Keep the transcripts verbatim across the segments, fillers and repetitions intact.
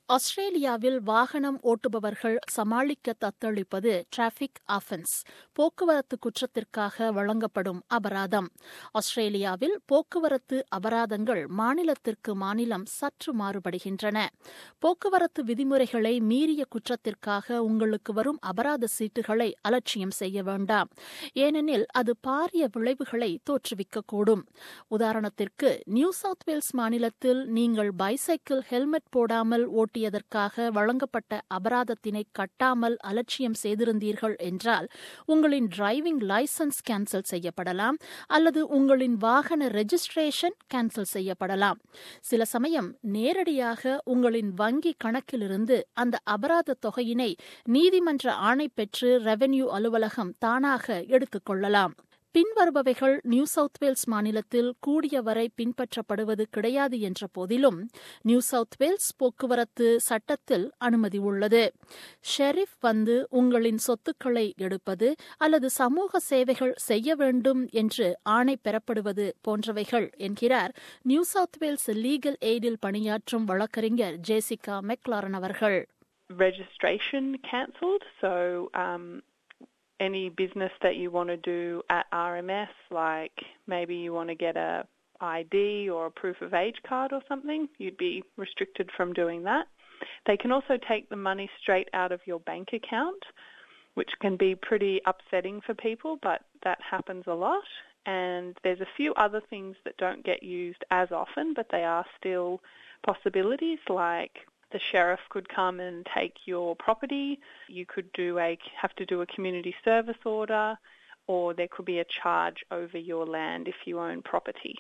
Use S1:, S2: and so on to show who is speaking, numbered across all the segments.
S1: ஆஸ்திரேலியாவில் வாகனம் ஓட்டுபவர்கள் சமாளிக்க தத்தளிப்பது டிராபிக் ஆஃபென்ஸ், போக்குவரத்து குற்றத்திற்காக வழங்கப்படும் அபராதம். ஆஸ்திரேலியாவில் போக்குவரத்து அபராதங்கள் மாநிலத்திற்கு மாநிலம் சற்று மாறுபடுகின்றன. போக்குவரத்து விதிமுறைகளை மீறிய குற்றத்திற்காக உங்களுக்கு வரும் அபராத சீட்டுகளை அலட்சியம் செய்ய வேண்டாம், ஏனெனில் அது பாரிய விளைவுகளை தோற்றுவிக்கக்கூடும். உதாரணத்திற்கு, நியூ சவுத் வேல்ஸ் மாநிலத்தில் நீங்கள் பைசைக்கிள் ஹெல்மெட் போடாமல் ஓட்டி யதற்காக வழங்கப்பட்ட அபராதத்தினை கட்டாமல் அலட்சியம் செய்திருந்தீர்கள் என்றால் உங்களின் டிரைவிங் லைசன்ஸ் கேன்சல் செய்யப்படலாம் அல்லது உங்களின் வாகன ரெஜிஸ்ட்ரேஷன் கேன்சல் செய்யப்படலாம். சில சமயம் நேரடியாக உங்களின் வங்கி கணக்கிலிருந்து அந்த அபராத தொகையினை நீதிமன்ற ஆணை பெற்று ரெவென்யூ அலுவலகம் தானாக எடுத்துக் கொள்ளலாம். பின்வருபவைகள் நியூ சவுத் வேல்ஸ் மாநிலத்தில் கூடியவரை பின்பற்றப்படுவது கிடையாது என்ற போதிலும் நியூ சவுத் வேல்ஸ் போக்குவரத்து சட்டத்தில் அனுமதி உள்ளது. ஷெரீஃப் வந்து உங்களின் சொத்துக்களை எடுப்பது அல்லது சமூக சேவைகள் செய்ய வேண்டும் என்று ஆணை பெறப்படுவது போன்றவைகள் என்கிறார் நியூ சவுத் வேல்ஸ் லீகல் எய்டில் பணியாற்றும் வழக்கறிஞர் ஜெசிகா மெக்லாரன் அவர்கள்.
S2: Registration cancelled, so um any business that you want to do at R M S, like maybe you want to get a I D or a proof of age card or something, you'd be restricted from doing that. They can also take the money straight out of your bank account, which can be pretty upsetting for people, but that happens a lot. And there's a few other things that don't get used as often, but they are still possibilities, like the sheriff could come and take your property. You could do a have to do a community service order, or there could be a charge over your land if you own property.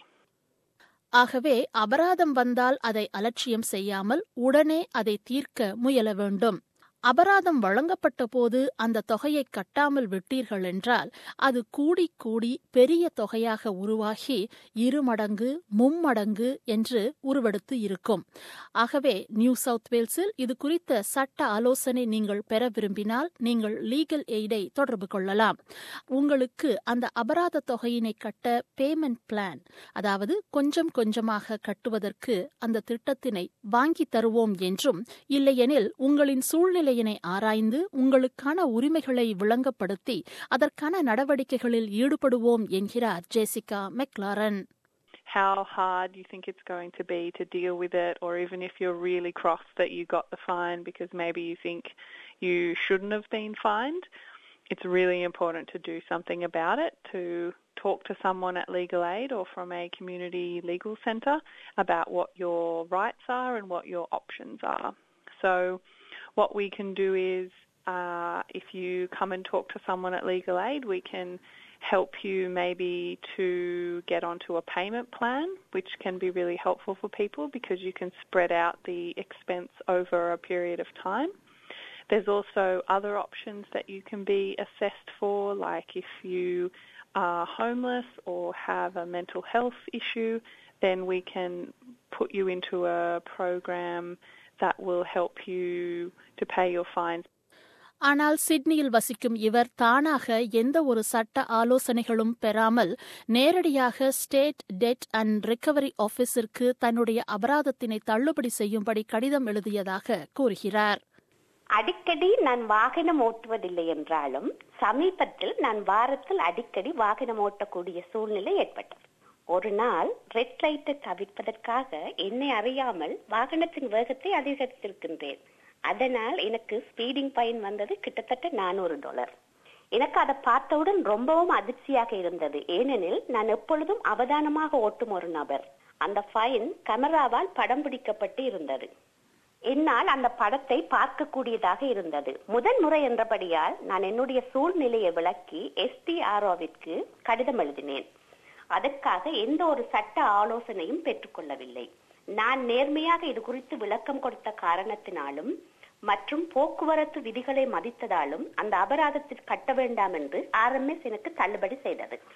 S1: ஆகவே அபராதம் வந்தால் அதை அலட்சியம் செய்யாமல் உடனே அதை தீர்க்க முயல வேண்டும். அபராதம் வழங்கப்பட்ட போது அந்த தொகையை கட்டாமல் விட்டீர்கள் என்றால் அது கூடி கூடி பெரிய தொகையாக உருவாகி இருமடங்கு மும்மடங்கு என்று உருவெடுத்து இருக்கும். ஆகவே நியூ சவுத் வேல்ஸில் இது குறித்த சட்ட ஆலோசனை நீங்கள் பெற விரும்பினால் நீங்கள் லீகல் எய்டை தொடர்பு கொள்ளலாம். உங்களுக்கு அந்த அபராத தொகையினை கட்ட பேமெண்ட் பிளான், அதாவது கொஞ்சம் கொஞ்சமாக கட்டுவதற்கு அந்த திட்டத்தினை வாங்கி தருவோம் என்றும், இல்லையெனில் உங்களின் சூழ்நிலை ஆராய்ந்து உங்களுக்கான உரிமைகளை விளங்கப்படுத்தி அதற்கான நடவடிக்கைகளில் ஈடுபடுவோம் என்கிறார் Jessica McLaren.
S2: How hard you think it's going to be to deal with it, or even if you're really cross that you got the fine because maybe you think you shouldn't have been fined, it's really important to do something about it, to talk to someone at Legal Aid or from a community legal centre about what your rights are and what your options are. So what we can do is, uh, if you come and talk to someone at Legal Aid, we can help you maybe to get onto a payment plan, which can be really helpful for people because you can spread out the expense over a period of time. There's also other options that you can be assessed for, like if you are homeless or have a mental health issue, then we can put you into a program that will help you to pay your fines.
S1: ஆனால் சிட்னியில் வசிக்கும் இவர் தானாக எந்த ஒரு சட்ட ஆலோசனைகளும் பெறாமல் நேரடியாக ஸ்டேட் டெட் அண்ட் ரிகவரி ஆபீஸிற்கு தன்னுடைய அபராதத்தினை தள்ளுபடி செய்யும்படி கடிதம் எழுதியதாக கூறுகிறார்.
S3: அடிக்கடி நான் வாகனம் ஓட்டுவதில்லை என்றாலும் சமீபத்தில் நான் வாரத்தில் அடிக்கடி வாகனம் ஓட்டக்கூடிய சூழ்நிலை ஏற்பட்டது. ஒரு நாள் ரெட் லைட்டை தவிர்ப்பதற்காக என்னை அறியாமல் வாகனத்தின் வேகத்தை அதிகரித்திருக்கின்றேன். அதனால் எனக்கு ஸ்பீடிங் ஃபைன் வந்தது கிட்டத்தட்ட நானூறு டாலர். எனக்கு அதை பார்த்தவுடன் ரொம்பவும் அதிர்ச்சியாக இருந்தது, ஏனெனில் நான் எப்பொழுதும் அவதானமாக ஓட்டும் ஒரு நபர். அந்த ஃபைன் கேமராவால் படம் பிடிக்கப்பட்டு இருந்தது. என்னால் அந்த படத்தை பார்க்கக்கூடியதாக இருந்தது. முதன் முறை என்றபடியால் நான் என்னுடைய சூழ்நிலையை விளக்கி எஸ்டிஆர்ஓவிற்கு கடிதம் எழுதினேன். அதற்காக எந்த ஒரு சட்ட ஆலோசனையும் பெற்றுக்கொள்ளவில்லை. நான் நேர்மையாக இது குறித்து விளக்கம் கொடுத்த காரணத்தினாலும் மற்றும் போக்குவரத்து விதிகளை மதித்ததாலும் அந்த அபராதத்தில் கட்ட வேண்டாம் என்று ஆர்எம்எஸ் எனக்கு தள்ளுபடி செய்தது.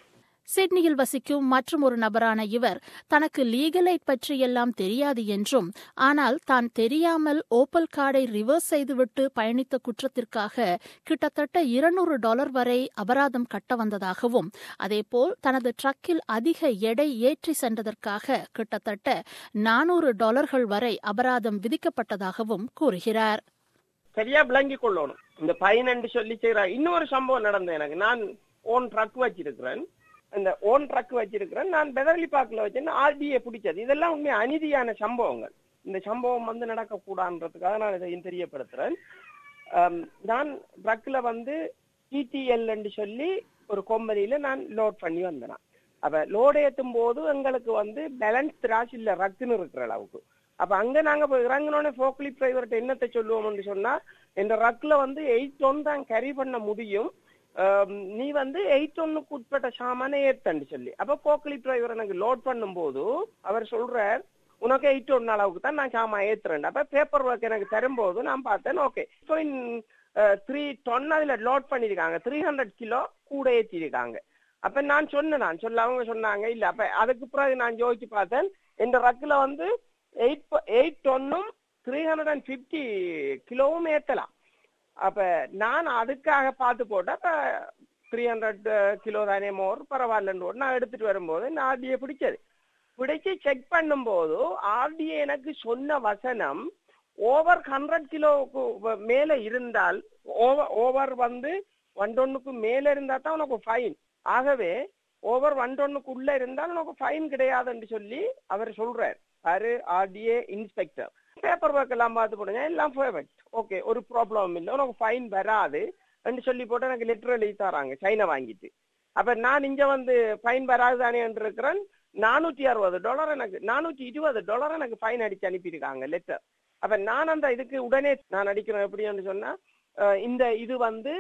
S1: சிட்னியில் வசிக்கும் மற்றும் ஒரு நபரான இவர் தனக்கு லீகல் எய்ட் பற்றியெல்லாம் தெரியாது என்றும், ஆனால் தான் தெரியாமல் ஓப்பல் கார்டை ரிவர்ஸ் செய்துவிட்டு பயணித்த குற்றத்திற்காக கிட்டத்தட்ட இருநூறு டாலர் வரை அபராதம் கட்ட வந்ததாகவும், அதேபோல் தனது ட்ரக்கில் அதிக எடை ஏற்றி சென்றதற்காக கிட்டத்தட்ட நானூறு டாலர்கள் வரை அபராதம் விதிக்கப்பட்டதாகவும் கூறுகிறார்.
S4: சரியா விளங்கிக் கொள்ளணும். இந்த பயன் என்று சொல்லி செய்யற இன்னொரு சம்பவம் நடந்தது. எனக்கு நான் ஓன் ட்ரக் வச்சிருக்கிறேன். இந்த ஓன் ட்ரக் வச்சிருக்கிறேன். நான் பெதர்லி பார்க்ல வச்சேன். ஆர்டிஏ பிடிச்சது. இதெல்லாம் உண்மை அநீதியான சம்பவங்கள். இந்த சம்பவம் வந்து நடக்கக்கூடாதுன்றதுக்காக நான் இதையும் தெரியப்படுத்துறேன். நான் ட்ரக்ல வந்து டிடிஎல் என்று சொல்லி ஒரு கம்பெனியில நான் லோட் பண்ணி வந்தேன். அப்ப லோட் ஏற்றும் போது எங்களுக்கு வந்து பேலன்ஸ் திராட்சை இல்ல ரக்குன்னு இருக்கிற அளவுக்கு. அப்ப அங்க நாங்க போய் இறங்கினோடனே ஃபோக்லி டிரைவர்கிட்ட என்னத்தை சொல்லுவோம்னு சொன்னா, இந்த ரக்ல வந்து எயிட் டொன் தான் கேரி பண்ண முடியும், நீ வந்து எயிட் ஒன்னுக்கு உட்பட்ட சாமான ஏத்தண்டு சொல்லி. அப்ப போக்லி டிரைவர் எனக்கு லோட் பண்ணும் போது அவர் சொல்றார், உனக்கு எயிட் ஒன் அளவுக்கு தான் நான் சாமா ஏத்துறேன். அப்ப பேப்பர் ஒர்க் எனக்கு தரும்போது நான் பார்த்தேன், ஓகே த்ரீ டொன் அதுல லோட் பண்ணிருக்காங்க, த்ரீ ஹண்ட்ரட் கிலோ கூட ஏற்றிருக்காங்க. அப்ப நான் சொன்னேன், நான் சொல்ல அவங்க சொன்னாங்க இல்ல. அப்ப அதுக்கு பிறகு நான் யோசிச்சு பார்த்தேன், இந்த ரக்குல வந்து எயிட் எயிட் டொன்னும் த்ரீ ஹண்ட்ரட் அண்ட் பிப்டி கிலோவும் ஏத்தலாம். அப்ப நான் அதுக்காக பார்த்து போட்டேன். அப்ப த்ரீ ஹண்ட்ரட் கிலோ தானே மோர் பரவாயில்லன்னு நான் எடுத்துட்டு வரும்போது நான் ஆர்டிஏ பிடிச்சது. பிடிச்சு செக் பண்ணும் போது ஆர்டிஏ எனக்கு சொன்ன வசனம், ஓவர் ஹண்ட்ரட் கிலோவுக்கு மேல இருந்தால், ஓவர் ஓவர் வந்து ஒன் டொன்னுக்கு மேல இருந்தா தான் உனக்கு ஃபைன். ஆகவே ஓவர் ஒன் டொன்னுக்கு உள்ள இருந்தால் உனக்கு ஃபைன் கிடையாதுன்னு சொல்லி அவர் சொல்றார். யாரு? RTA inspector. பேப்பர் ஒர்க் எல்லாம் பார்த்து போடுங்க, எல்லாம் பெர்ஃபெக்ட், ஓகே, ஒரு ப்ராப்ளம் இல்லை, உனக்கு ஃபைன் வராது என்று சொல்லி போட்டு எனக்கு லெட்டர் எழுதி தராங்க சைனா வாங்கிட்டு. அப்ப நான் இங்க வந்து ஃபைன் வராது தானே என்று இருக்கிறேன். நானூத்தி அறுபது டாலர் எனக்கு நானூத்தி இருபது டாலர் எனக்கு ஃபைன் அடிச்சு அனுப்பியிருக்காங்க லெட்டர். அப்ப நான் அந்த இதுக்கு உடனே நான் அடிக்கிறேன். எப்படின்னு சொன்னா, இந்த இது வந்து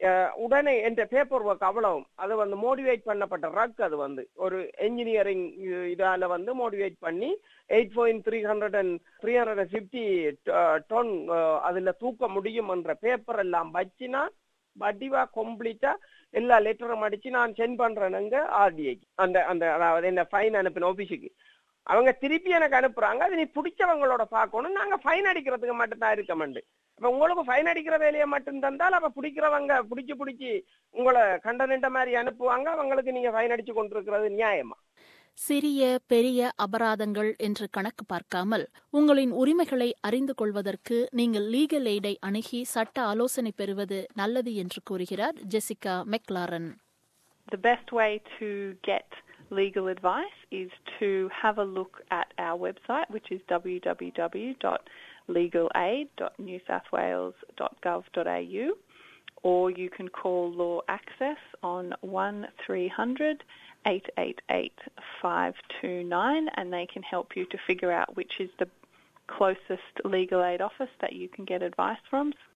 S4: உடனே என்ற பேப்பர் ஒர்க் அவ்வளவும் அது வந்து மோடிவேட் பண்ணப்பட்ட ரக், அது வந்து ஒரு என்ஜினியரிங் இதால வந்து மோடிவேட் பண்ணி eight point three hundred and three hundred and fifty ton அதுல தூக்க முடியும் என்ற பேப்பர் எல்லாம் வச்சுனா வடிவா கம்ப்ளீட்டா எல்லா லெட்டரும் அடிச்சு நான் சென்ட் பண்றேனுங்க ஆர்டிஐக்கு. அந்த அந்த அதாவது என்ன ஃபைன் அனுப்பின ஆபீஸுக்கு அவங்க திருப்பி எனக்கு அனுப்புறாங்க. அது நீ பிடிச்சவங்களோட பார்க்கணும், நாங்க ஃபைன் அடிக்கிறதுக்கு மட்டும் தான் இருக்க மாட்டேன். அப்ப உங்களுக்கு ஃபைன் அடிக்கிற வேலையை மட்டும் தந்தால் அப்ப பிடிக்கிறவங்க பிடிச்சு பிடிச்சி உங்களை கண்டனிட்ட மாதிரி அனுப்புவாங்க. அவங்களுக்கு நீங்க ஃபைன் அடிச்சு கொண்டிருக்கிறது நியாயமா?
S1: சிறிய பெரிய அபராதங்கள் என்று கணக்கு பார்க்காமல் உங்களின் உரிமைகளை அறிந்து கொள்வதற்கு நீங்கள் லீகல் எய்டை அணுகி சட்ட ஆலோசனை பெறுவது நல்லது என்று கூறுகிறார் Jessica McLaren.
S2: The best way to get legal advice is to have a look at our website, which is w w w dot legal aid dot new south wales dot gov dot a u, or you can call Law Access on one three hundred eight eight eight five two nine, and they can help you to figure out which is the closest legal aid office that you can get advice from.